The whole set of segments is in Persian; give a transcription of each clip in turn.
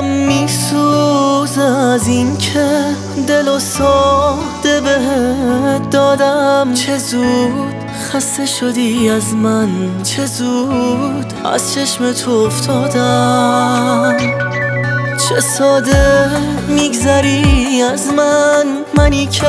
دلم میسوزه از این که دل و ساده بهت دادم. چه زود خسته شدی از من، چه زود از چشم تو افتادم. چه ساده میگذری از من، منی که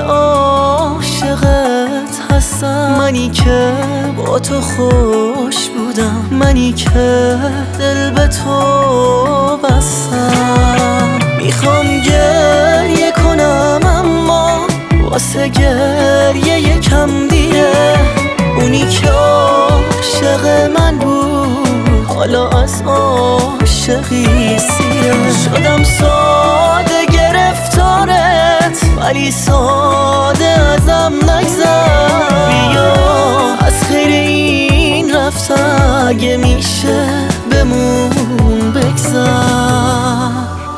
عاشقت هستم، منی که با تو خوش بودم، منی که دل به تو بستم. میخوام گریه کنم اما واسه گریه یکم دیره. اونی که عاشق من بود حالا از عاشقی سیره. شدم ساده گرفتارت ولی ساده ازم نگذر. بیا از خیر این رفته اگه میشه بمون بگذر.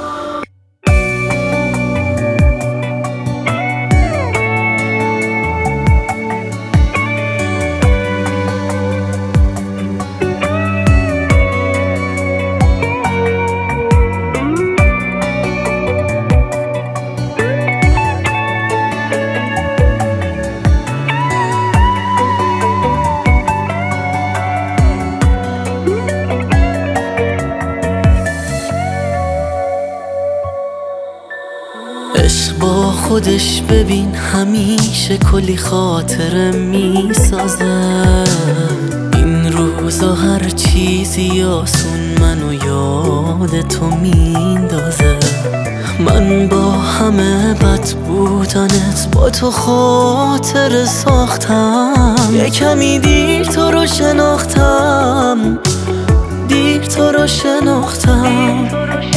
عشق با خودش ببین همیشه کلی خاطره میسازه. این روزا هر چیزی آسون منو یاد تو میندازه. من با همه بد بودنت با تو خاطره ساختم. یه کمی دیر تو رو شناختم، دیر تو رو شناختم.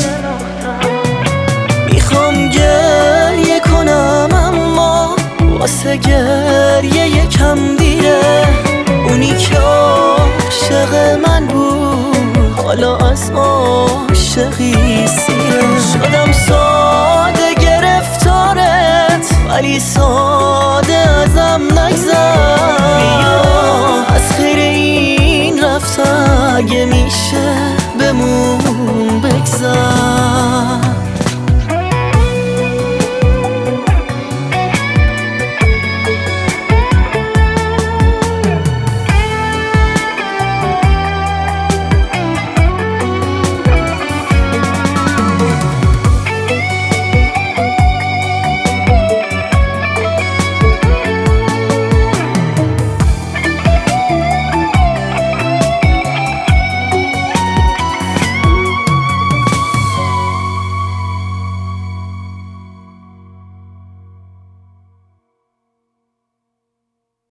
میخوام گریه کنم اما واسه گریه یکم دیره. اونی که عاشق من بود حالا از عاشقی سیره. شدم ساده گرفتارت ولی ساده ازم نگذر. بیا از خیر این رفته اگه میشه